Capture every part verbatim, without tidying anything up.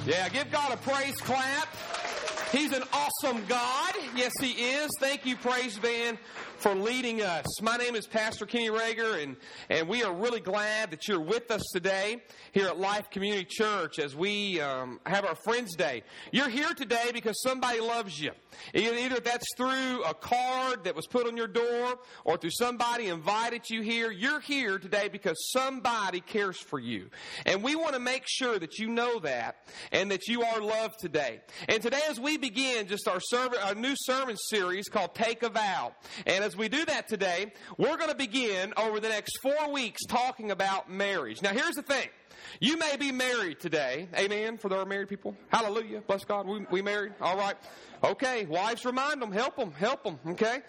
Yeah, give God a praise clap. He's an awesome God. Yes, He is. Thank you, praise band, for leading us. My name is Pastor Kenny Rager, and, and we are really glad that you're with us today here at Life Community Church as we um, have our Friends Day. You're here today because somebody loves you. Either that's through a card that was put on your door or through somebody invited you here. You're here today because somebody cares for you. And we want to make sure that you know that and that you are loved today. And today as we begin just our, sermon, our new sermon series called Take a Vow. And as we do that today, we're going to begin over the next four weeks talking about marriage. Now here's the thing. You may be married today. Amen. For our married people. Hallelujah. Bless God. We, we married. All right. Okay. Wives, remind them. Help them. Help them. Okay.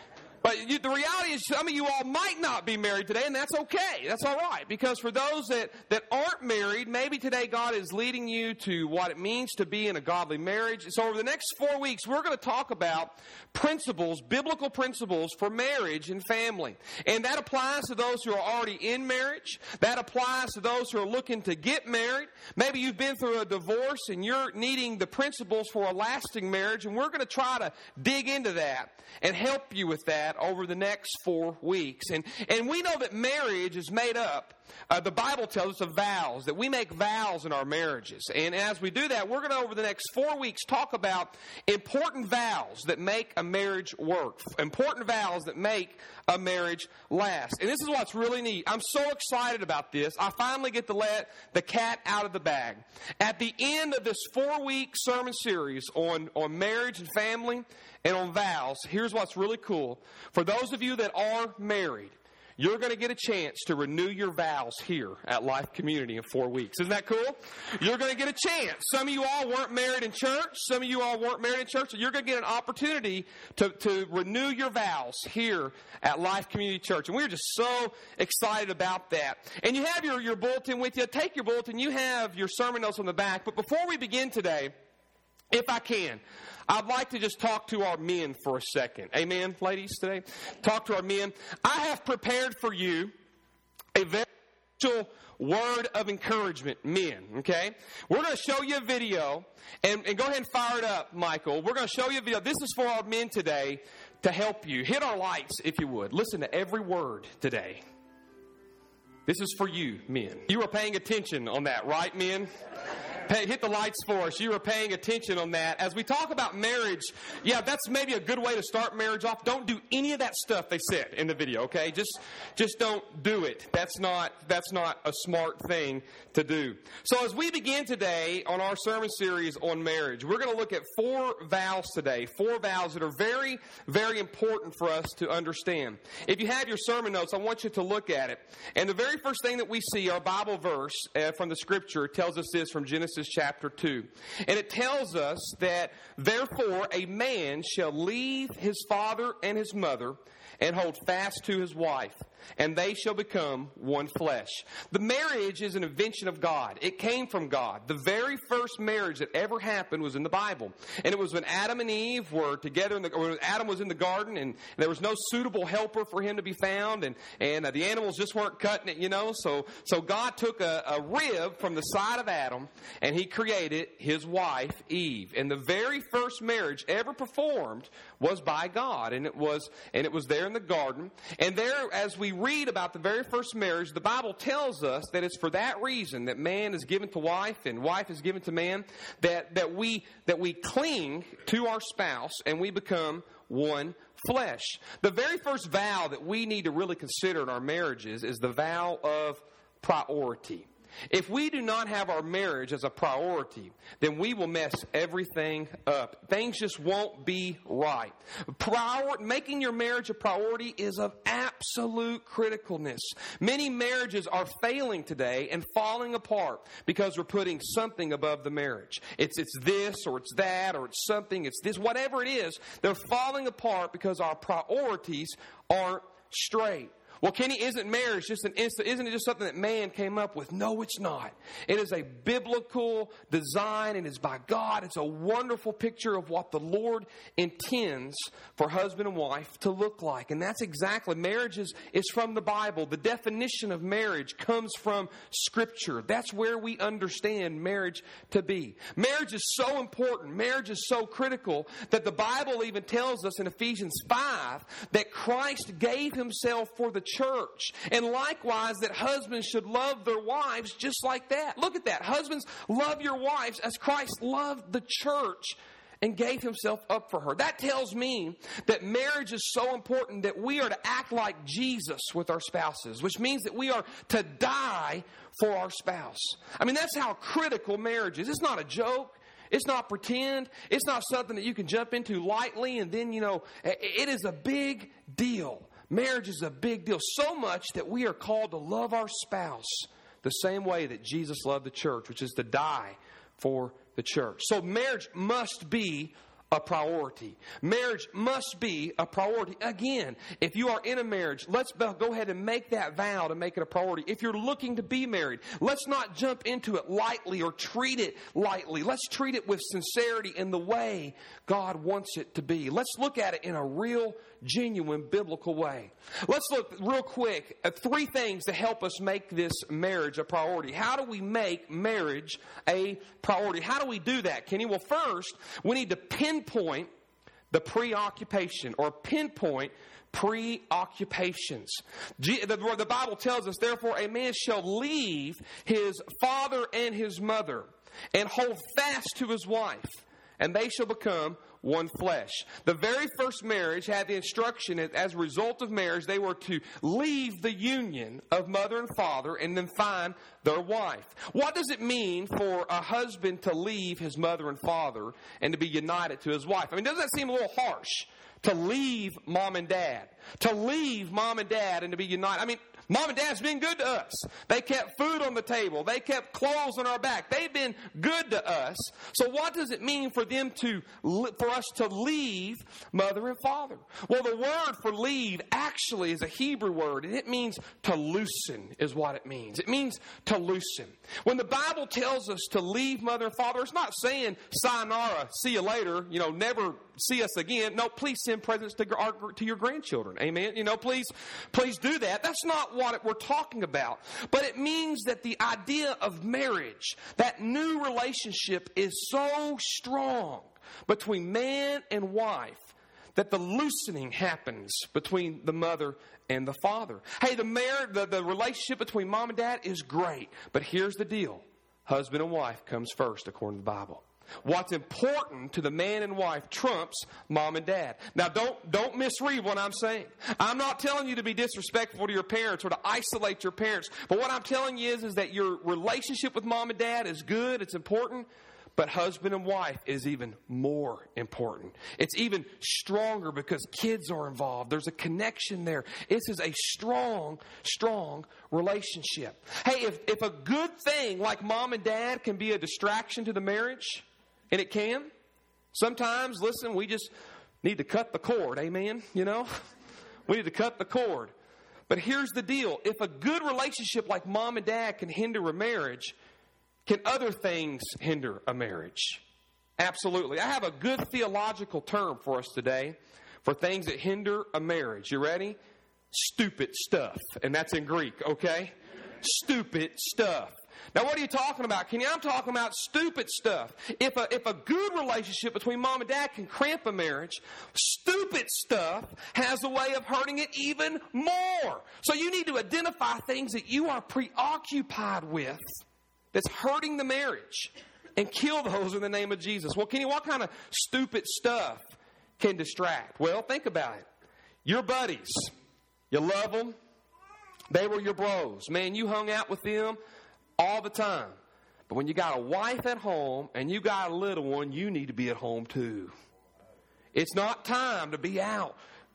But you, the reality is some of you all might not be married today, and that's okay. That's all right. Because for those that, that aren't married, maybe today God is leading you to what it means to be in a godly marriage. So over the next four weeks, we're going to talk about principles, biblical principles for marriage and family. And that applies to those who are already in marriage. That applies to those who are looking to get married. Maybe you've been through a divorce and you're needing the principles for a lasting marriage. And we're going to try to dig into that and help you with that over the next four weeks. And and we know that marriage is made up, uh, the Bible tells us, of vows, that we make vows in our marriages. And as we do that, we're going to, over the next four weeks, talk about important vows that make a marriage work, important vows that make a marriage last. And this is what's really neat. I'm so excited about this. I finally get to let the cat out of the bag. At the end of this four-week sermon series on, on marriage and family and on vows, here's what's really cool. For those of you that are married, you're going to get a chance to renew your vows here at Life Community in four weeks. Isn't that cool? You're going to get a chance. Some of you all weren't married in church. Some of you all weren't married in church. So you're going to get an opportunity to, to renew your vows here at Life Community Church. And we're just so excited about that. And you have your, your bulletin with you. Take your bulletin. You have your sermon notes on the back. But before we begin today, if I can, I'd like to just talk to our men for a second. Amen, ladies, today? Talk to our men. I have prepared for you a very special word of encouragement, men, okay? We're going to show you a video, and, and go ahead and fire it up, Michael. We're going to show you a video. This is for our men today to help you. Hit our lights, if you would. Listen to every word today. This is for you, men. You are paying attention on that, right, men? Hey, hit the lights for us. You were paying attention on that. As we talk about marriage, yeah, that's maybe a good way to start marriage off. Don't do any of that stuff they said in the video, okay? Just just don't do it. That's not that's not a smart thing to do. So as we begin today on our sermon series on marriage, we're going to look at four vows today, four vows that are very, very important for us to understand. If you have your sermon notes, I want you to look at it. And the very first thing that we see, our Bible verse uh, from the Scripture, tells us this from Genesis chapter two. And it tells us that, therefore, a man shall leave his father and his mother and hold fast to his wife, and they shall become one flesh. The marriage is an invention of God. It came from God. The very first marriage that ever happened was in the Bible. And it was when Adam and Eve were together, in the, or when Adam was in the garden, and there was no suitable helper for him to be found, and, and uh, the animals just weren't cutting it, you know. So, so God took a, a rib from the side of Adam, and He created his wife, Eve. And the very first marriage ever performed was by God, and it was, and it was there in the garden. And there, as we read about the very first marriage, the Bible tells us that it's for that reason that man is given to wife and wife is given to man, that, that we that we cling to our spouse and we become one flesh. The very first vow that we need to really consider in our marriages is the vow of priority. If we do not have our marriage as a priority, then we will mess everything up. Things just won't be right. Prior- making your marriage a priority is of absolute criticalness. Many marriages are failing today and falling apart because we're putting something above the marriage. It's it's this or it's that or it's something, it's this, whatever it is. They're falling apart because our priorities aren't straight. Well, Kenny, isn't marriage just an instant? Isn't it just something that man came up with? No, it's not. It is a biblical design, and it's by God. It's a wonderful picture of what the Lord intends for husband and wife to look like. And that's exactly, marriage is, is from the Bible. The definition of marriage comes from Scripture. That's where we understand marriage to be. Marriage is so important. Marriage is so critical that the Bible even tells us in Ephesians five that Christ gave himself for the church. And likewise, that husbands should love their wives just like that. Look at that. Husbands, love your wives as Christ loved the church and gave himself up for her. That tells me that marriage is so important that we are to act like Jesus with our spouses, which means that we are to die for our spouse. I mean, that's how critical marriage is. It's not a joke. It's not pretend. It's not something that you can jump into lightly and then, you know, it is a big deal. Marriage is a big deal, so much that we are called to love our spouse the same way that Jesus loved the church, which is to die for the church. So marriage must be a priority. Marriage must be a priority. Again, if you are in a marriage, let's go ahead and make that vow to make it a priority. If you're looking to be married, let's not jump into it lightly or treat it lightly. Let's treat it with sincerity in the way God wants it to be. Let's look at it in a real, genuine, biblical way. Let's look real quick at three things to help us make this marriage a priority. How do we make marriage a priority? How do we do that, Kenny? Well, first, we need to pinpoint the preoccupation or pinpoint preoccupations. The Bible tells us, therefore, a man shall leave his father and his mother and hold fast to his wife, and they shall become one flesh. The very first marriage had the instruction that as a result of marriage, they were to leave the union of mother and father and then find their wife. What does it mean for a husband to leave his mother and father and to be united to his wife? I mean, doesn't that seem a little harsh? To leave mom and dad. To leave mom and dad and to be united. I mean, mom and dad's been good to us. They kept food on the table. They kept clothes on our back. They've been good to us. So what does it mean for them to, for us to leave mother and father? Well, the word for leave actually is a Hebrew word, and it means to loosen is what it means. It means to loosen. When the Bible tells us to leave mother and father, it's not saying sayonara, see you later, you know, never see us again. No, please send presents to, our, to your grandchildren. Amen. You know, please, please do that. That's not what we're talking about. But it means that the idea of marriage, that new relationship, is so strong between man and wife that the loosening happens between the mother and the father. Hey, the marriage, the, the relationship between mom and dad is great. But here's the deal. Husband and wife comes first according to the Bible. What's important to the man and wife trumps mom and dad. Now, don't don't misread what I'm saying. I'm not telling you to be disrespectful to your parents or to isolate your parents. But what I'm telling you is, is that your relationship with mom and dad is good. It's important. But husband and wife is even more important. It's even stronger because kids are involved. There's a connection there. This is a strong, strong relationship. Hey, if, if a good thing like mom and dad can be a distraction to the marriage, and it can, sometimes, listen, we just need to cut the cord, amen? You know? We need to cut the cord. But here's the deal. If a good relationship like mom and dad can hinder a marriage, can other things hinder a marriage? Absolutely. I have a good theological term for us today for things that hinder a marriage. You ready? Stupid stuff. And that's in Greek, okay? Stupid stuff. Now, what are you talking about, Kenny? I'm talking about stupid stuff. If a, if a good relationship between mom and dad can cramp a marriage, stupid stuff has a way of hurting it even more. So you need to identify things that you are preoccupied with that's hurting the marriage and kill those in the name of Jesus. Well, Kenny, what kind of stupid stuff can distract? Well, think about it. Your buddies, you love them. They were your bros. Man, you hung out with them all the time. But when you got a wife at home and you got a little one, you need to be at home too. It's not time to be out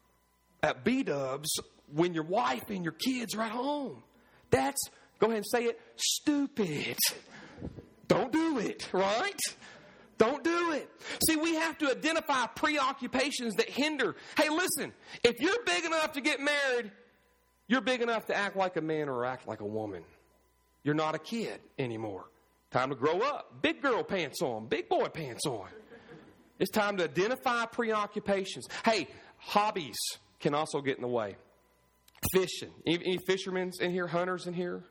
at B-dubs when your wife and your kids are at home. That's, go ahead and say it, stupid. Don't do it, right? Don't do it. See, we have to identify preoccupations that hinder. Hey, listen, if you're big enough to get married, You're big enough to act like a man or act like a woman. You're not a kid anymore. Time to grow up. Big girl pants on. Big boy pants on. It's time to identify preoccupations. Hey, hobbies can also get in the way. Fishing. Any, any fishermen in here? Hunters in here?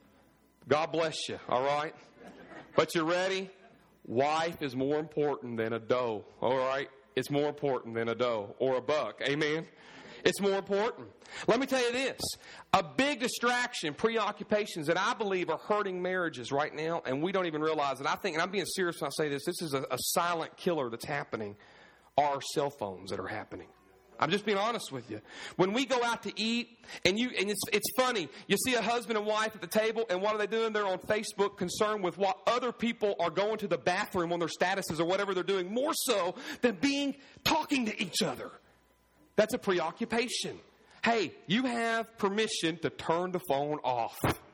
God bless you, all right? But you ready? Wife is more important than a doe, all right? It's more important than a doe or a buck, amen? It's more important. Let me tell you this. A big distraction, preoccupations that I believe are hurting marriages right now, and we don't even realize it. I think, and I'm being serious when I say this, this is a, a silent killer that's happening, are cell phones that are happening. I'm just being honest with you. When we go out to eat, and you and it's it's funny, you see a husband and wife at the table, and what are they doing? They're on Facebook concerned with what other people are going to the bathroom on their statuses or whatever they're doing, more so than being talking to each other. That's a preoccupation. Hey, you have permission to turn the phone off.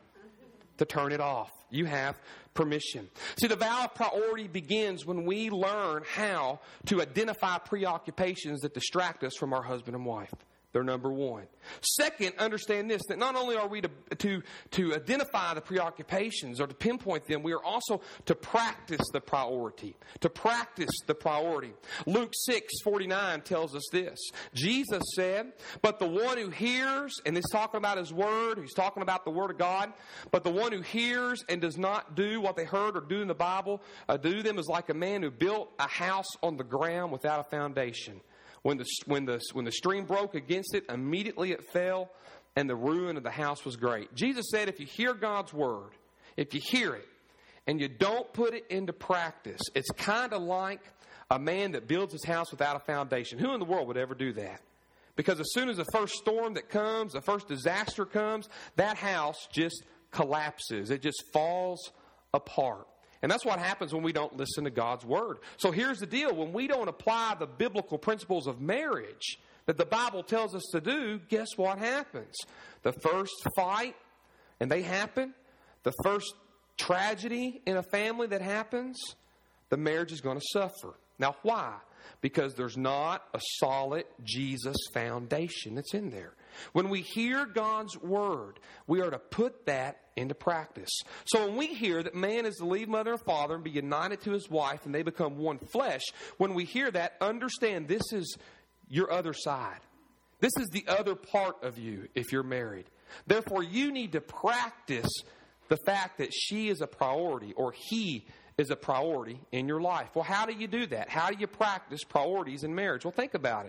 To turn it off. You have permission. See, the vow of priority begins when we learn how to identify preoccupations that distract us from our husband and wife. They're number one. Second, understand this, that not only are we to, to, to identify the preoccupations or to pinpoint them, we are also to practice the priority. To practice the priority. Luke six forty-nine tells us this. Jesus said, but the one who hears, and he's talking about his word, he's talking about the word of God, but the one who hears and does not do what they heard or do in the Bible, uh, do them is like a man who built a house on the ground without a foundation. When the, when, the, when the stream broke against it, immediately it fell, and the ruin of the house was great. Jesus said, if you hear God's word, if you hear it, and you don't put it into practice, it's kind of like a man that builds his house without a foundation. Who in the world would ever do that? Because as soon as the first storm that comes, the first disaster comes, that house just collapses. It just falls apart. And that's what happens when we don't listen to God's word. So here's the deal. When we don't apply the biblical principles of marriage that the Bible tells us to do, guess what happens? The first fight, and they happen, the first tragedy in a family that happens, the marriage is going to suffer. Now, why? Because there's not a solid Jesus foundation that's in there. When we hear God's word, we are to put that into practice. So when we hear that man is to leave mother and father and be united to his wife and they become one flesh, when we hear that, understand this is your other side. This is the other part of you if you're married. Therefore, you need to practice the fact that she is a priority or he is a priority in your life. Well, how do you do that? How do you practice priorities in marriage? Well, think about it.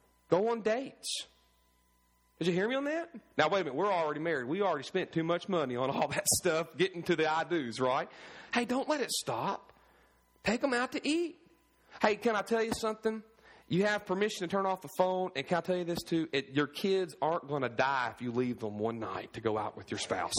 Go on dates. Did you hear me on that? Now, wait a minute. We're already married. We already spent too much money on all that stuff, getting to the I-dos, right? Hey, don't let it stop. Take them out to eat. Hey, can I tell you something? You have permission to turn off the phone. And can I tell you this, too? It, your kids aren't going to die if you leave them one night to go out with your spouse.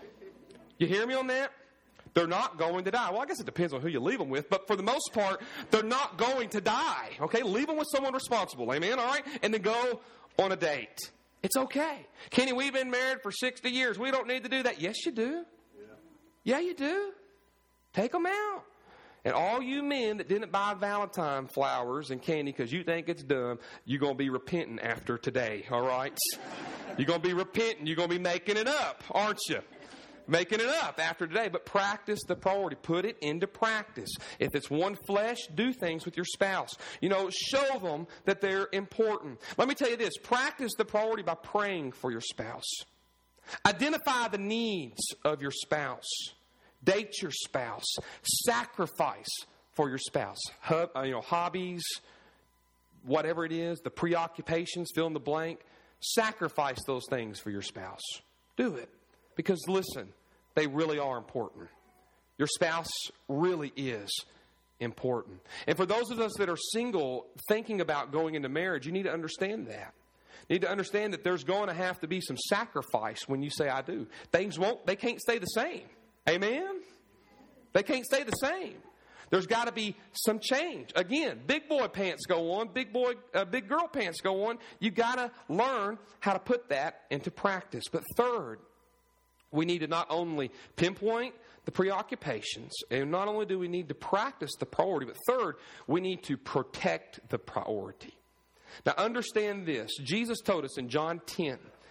You hear me on that? They're not going to die. Well, I guess it depends on who you leave them with. But for the most part, they're not going to die. Okay? Leave them with someone responsible. Amen? All right? And then go on a date. It's okay. Kenny, we've been married for sixty years. We don't need to do that. Yes, you do. Yeah, yeah you do. Take them out. And all you men that didn't buy Valentine flowers and candy because you think it's dumb, you're going to be repenting after today, all right? You're going to be repenting. You're going to be making it up, aren't you? Making it up after today. But practice the priority. Put it into practice. If it's one flesh, do things with your spouse. You know, show them that they're important. Let me tell you this. Practice the priority by praying for your spouse. Identify the needs of your spouse. Date your spouse. Sacrifice for your spouse. Hub, uh, you know, hobbies, whatever it is, the preoccupations, fill in the blank. Sacrifice those things for your spouse. Do it. Because listen, they really are important. Your spouse really is important. And for those of us that are single, thinking about going into marriage, you need to understand that. You need to understand that there's going to have to be some sacrifice when you say I do. Things won't, they can't stay the same. Amen? They can't stay the same. There's got to be some change. Again, big boy pants go on, big boy, uh, big girl pants go on. You got to learn how to put that into practice. But third, we need to not only pinpoint the preoccupations, and not only do we need to practice the priority, but third, we need to protect the priority. Now, understand this. Jesus told us in John ten,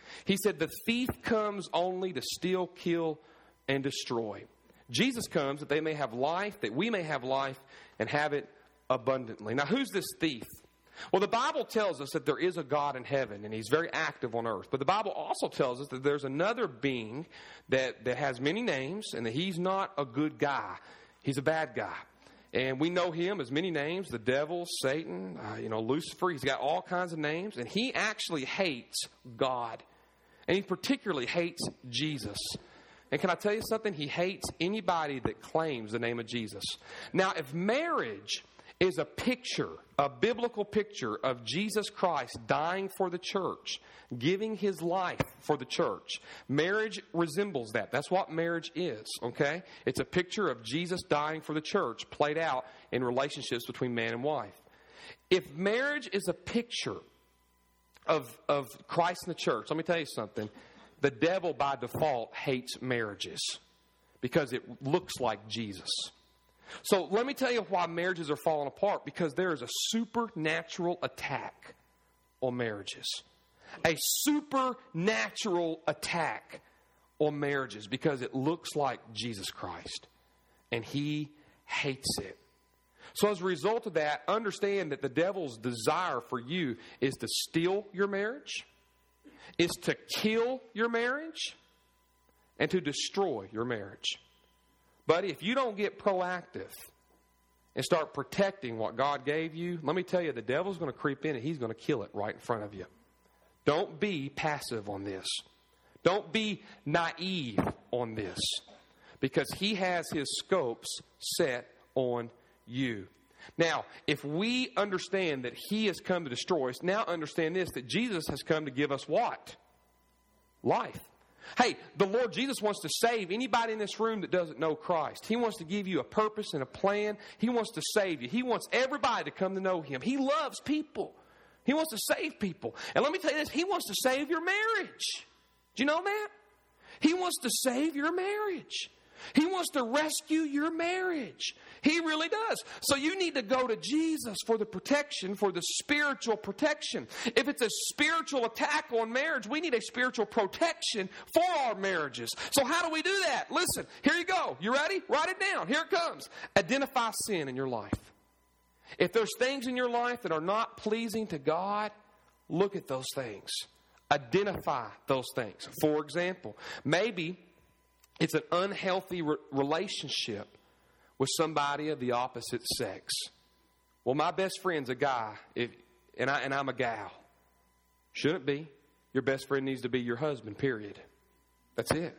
He said, the thief comes only to steal, kill, and destroy. Jesus comes that they may have life, that we may have life, and have it abundantly. Now, who's this thief? Well, the Bible tells us that there is a God in heaven, and He's very active on earth. But the Bible also tells us that there's another being that, that has many names, and that He's not a good guy. He's a bad guy. And we know him as many names, the devil, Satan, uh, you know, Lucifer. He's got all kinds of names. And he actually hates God. And he particularly hates Jesus. And can I tell you something? He hates anybody that claims the name of Jesus. Now, if marriage is a picture, a biblical picture of Jesus Christ dying for the church, giving His life for the church, marriage resembles that. That's what marriage is, okay? It's a picture of Jesus dying for the church played out in relationships between man and wife. If marriage is a picture of, of Christ and the church, let me tell you something. The devil by default hates marriages because it looks like Jesus. So let me tell you why marriages are falling apart. Because there is a supernatural attack on marriages. A supernatural attack on marriages because it looks like Jesus Christ. And He hates it. So as a result of that, understand that the devil's desire for you is to steal your marriage, is to kill your marriage, and to destroy your marriage. But if you don't get proactive and start protecting what God gave you, let me tell you, the devil's going to creep in and he's going to kill it right in front of you. Don't be passive on this. Don't be naive on this. Because he has his scopes set on you. Now, if we understand that He has come to destroy us, now understand this, that Jesus has come to give us what? Life. Hey, the Lord Jesus wants to save anybody in this room that doesn't know Christ. He wants to give you a purpose and a plan. He wants to save you. He wants everybody to come to know Him. He loves people. He wants to save people. And let me tell you this, He wants to save your marriage. Do you know that? He wants to save your marriage. He wants to rescue your marriage. He really does. So you need to go to Jesus for the protection, for the spiritual protection. If it's a spiritual attack on marriage, we need a spiritual protection for our marriages. So how do we do that? Listen, here you go. You ready? Write it down. Here it comes. Identify sin in your life. If there's things in your life that are not pleasing to God, look at those things. Identify those things. For example, maybe it's an unhealthy re- relationship with somebody of the opposite sex. Well, my best friend's a guy, if, and, I, and I'm a gal. Shouldn't be. Your best friend needs to be your husband, period. That's it.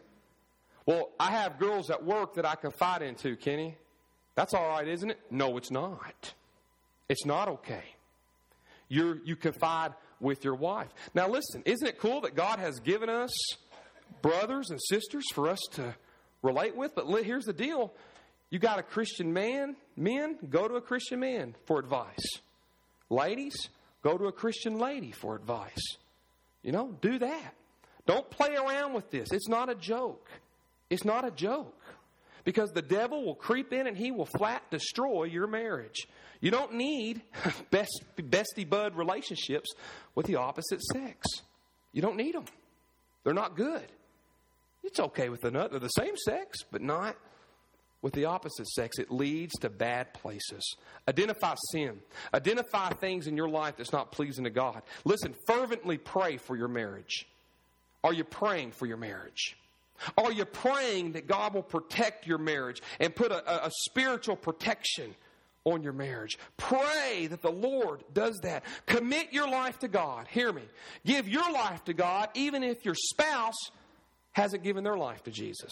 Well, I have girls at work that I confide into, Kenny. That's all right, isn't it? No, it's not. It's not okay. You're, you confide with your wife. Now, listen, isn't it cool that God has given us brothers and sisters for us to relate with? But here's the deal. You got a Christian man. Men, go to a Christian man for advice. Ladies, go to a Christian lady for advice. You know, do that. Don't play around with this. It's not a joke. It's not a joke. Because the devil will creep in and he will flat destroy your marriage. You don't need best, bestie bud relationships with the opposite sex. You don't need them. They're not good. It's okay with another, the same sex, but not with the opposite sex. It leads to bad places. Identify sin. Identify things in your life that's not pleasing to God. Listen, fervently pray for your marriage. Are you praying for your marriage? Are you praying that God will protect your marriage and put a, a, a spiritual protection on your marriage? Pray that the Lord does that. Commit your life to God. Hear me. Give your life to God even if your spouse hasn't given their life to Jesus.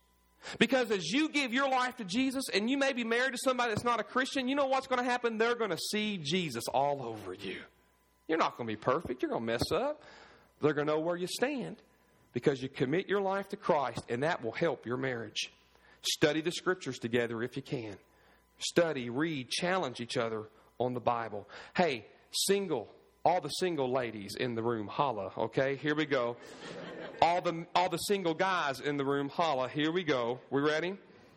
Because as you give your life to Jesus, and you may be married to somebody that's not a Christian, you know what's going to happen? They're going to see Jesus all over you. You're not going to be perfect. You're going to mess up. They're going to know where you stand because you commit your life to Christ, and that will help your marriage. Study the Scriptures together if you can. Study, read, challenge each other on the Bible. Hey, single, all the single ladies in the room, holla, okay? Here we go. All the all the single guys in the room, holla. Here we go. We ready?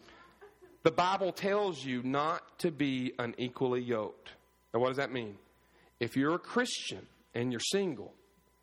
The Bible tells you not to be unequally yoked. Now, what does that mean? If you're a Christian and you're single,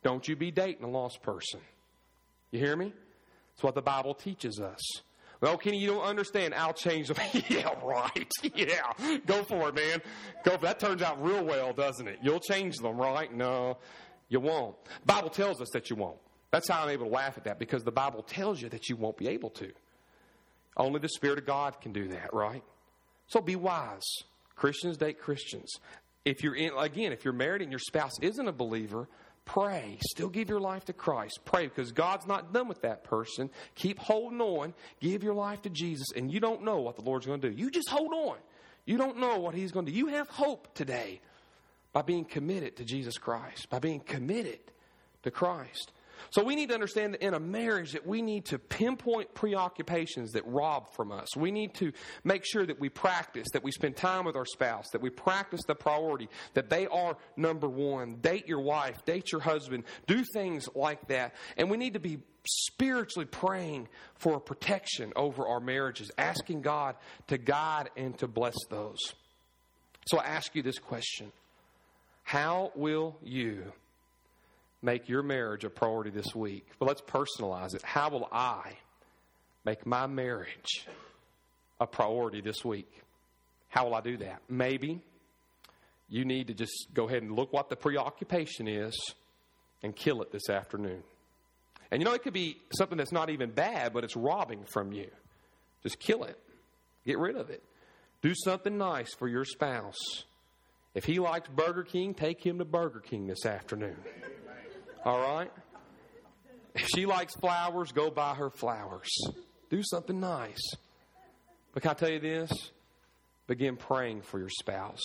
Don't you be dating a lost person. You hear me? That's what the Bible teaches us. Well, Kenny, you don't understand. I'll change them. Yeah, right. Yeah. Go for it, man. Go for it. That turns out real well, doesn't it? You'll change them, right? No, you won't. The Bible tells us that you won't. That's how I'm able to laugh at that, because the Bible tells you that you won't be able to. Only the Spirit of God can do that, right? So be wise. Christians date Christians. If you're in, again, if you're married and your spouse isn't a believer, pray. Still give your life to Christ. Pray, because God's not done with that person. Keep holding on. Give your life to Jesus. And you don't know what the Lord's going to do. You just hold on. You don't know what He's going to do. You have hope today by being committed to Jesus Christ, by being committed to Christ. So we need to understand that in a marriage that we need to pinpoint preoccupations that rob from us. We need to make sure that we practice, that we spend time with our spouse, that we practice the priority, that they are number one. Date your wife, date your husband, do things like that. And we need to be spiritually praying for protection over our marriages, asking God to guide and to bless those. So I ask you this question: how will you make your marriage a priority this week? But let's personalize it. How will I make my marriage a priority this week? How will I do that? Maybe you need to just go ahead and look what the preoccupation is and kill it this afternoon. And you know, it could be something that's not even bad, but it's robbing from you. Just kill it. Get rid of it. Do something nice for your spouse. If he likes Burger King, take him to Burger King this afternoon. All right? If she likes flowers, go buy her flowers. Do something nice. But can I tell you this? Begin praying for your spouse.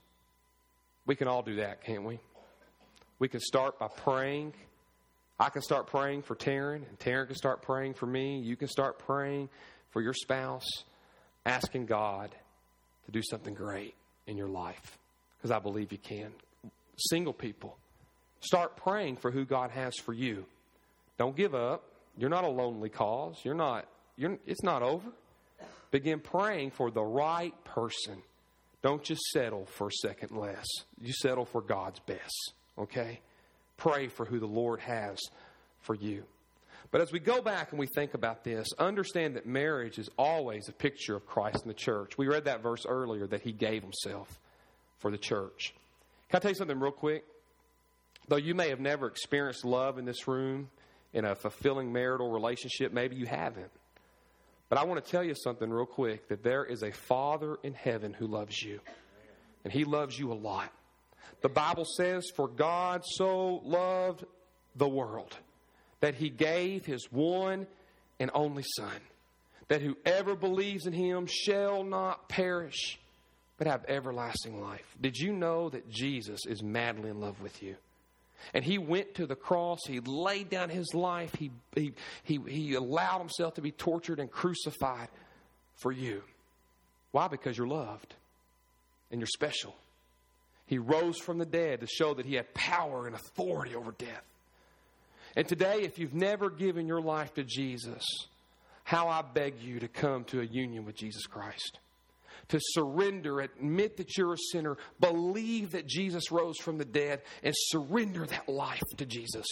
We can all do that, can't we? We can start by praying. I can start praying for Taryn, and Taryn can start praying for me. You can start praying for your spouse, asking God to do something great in your life, because I believe He can. Single people, start praying for who God has for you. Don't give up. You're not a lonely cause. You're not, you're, it's not over. Begin praying for the right person. Don't just settle for a second less. You settle for God's best, okay? Pray for who the Lord has for you. But as we go back and we think about this, understand that marriage is always a picture of Christ and the church. We read that verse earlier, that He gave Himself for the church. Can I tell you something real quick? Though you may have never experienced love in this room, in a fulfilling marital relationship, maybe you haven't. But I want to tell you something real quick, that there is a Father in heaven who loves you. And He loves you a lot. The Bible says, for God so loved the world that He gave His one and only Son, that whoever believes in Him shall not perish, but have everlasting life. Did you know that Jesus is madly in love with you? And He went to the cross. He laid down His life. He, he, he, he allowed Himself to be tortured and crucified for you. Why? Because you're loved and you're special. He rose from the dead to show that He had power and authority over death. And today, if you've never given your life to Jesus, how I beg you to come to a union with Jesus Christ. To surrender, admit that you're a sinner, believe that Jesus rose from the dead, and surrender that life to Jesus.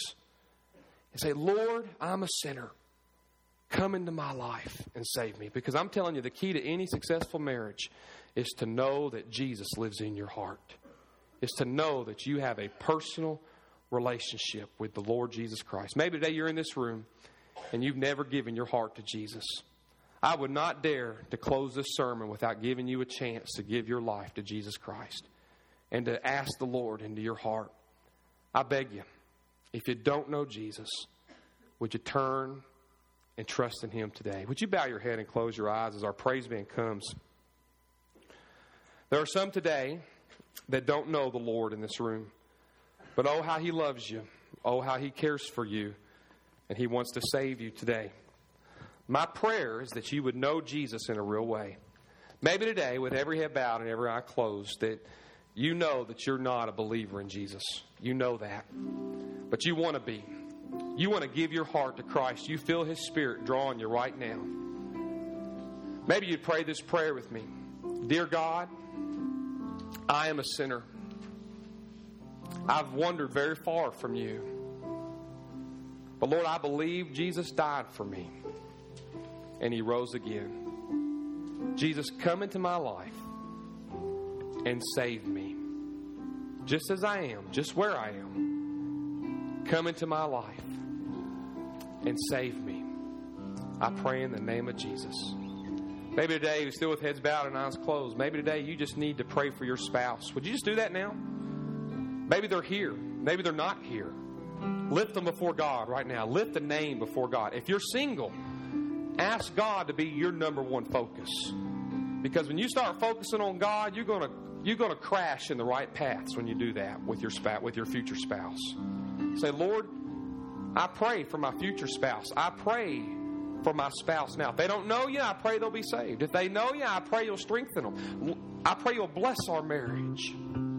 And say, Lord, I'm a sinner. Come into my life and save me. Because I'm telling you, the key to any successful marriage is to know that Jesus lives in your heart. Is to know that you have a personal relationship with the Lord Jesus Christ. Maybe today you're in this room and you've never given your heart to Jesus. I would not dare to close this sermon without giving you a chance to give your life to Jesus Christ and to ask the Lord into your heart. I beg you, if you don't know Jesus, would you turn and trust in Him today? Would you bow your head and close your eyes as our praise band comes? There are some today that don't know the Lord in this room. But oh, how He loves you. Oh, how He cares for you. And He wants to save you today. My prayer is that you would know Jesus in a real way. Maybe today, with every head bowed and every eye closed, that you know that you're not a believer in Jesus. You know that. But you want to be. You want to give your heart to Christ. You feel His Spirit drawing you right now. Maybe you'd pray this prayer with me. Dear God, I am a sinner. I've wandered very far from you. But Lord, I believe Jesus died for me and He rose again. Jesus, come into my life and save me. Just as I am, just where I am. Come into my life and save me. I pray in the name of Jesus. Maybe today, you're still with heads bowed and eyes closed. Maybe today you just need to pray for your spouse. Would you just do that now? Maybe they're here. Maybe they're not here. Lift them before God right now. Lift the name before God. If you're single, ask God to be your number one focus. Because when you start focusing on God, you're going to you're going to crash in the right paths when you do that with your spouse, with your future spouse. Say, Lord, I pray for my future spouse. I pray for my spouse now. If they don't know you, I pray they'll be saved. If they know you, I pray you'll strengthen them. I pray you'll bless our marriage.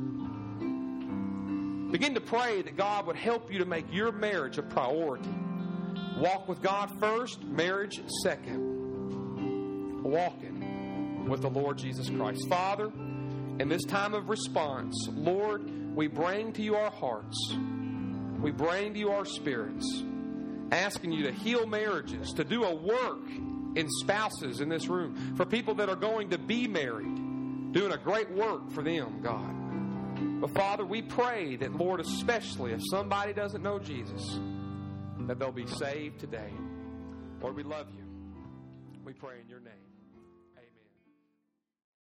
Begin to pray that God would help you to make your marriage a priority. Walk with God first, marriage second. Walking with the Lord Jesus Christ. Father, in this time of response, Lord, we bring to you our hearts. We bring to you our spirits, asking you to heal marriages, to do a work in spouses in this room, for people that are going to be married, doing a great work for them, God. But Father, we pray that, Lord, especially if somebody doesn't know Jesus, that they'll be saved today. Lord, we love you. We pray in your name.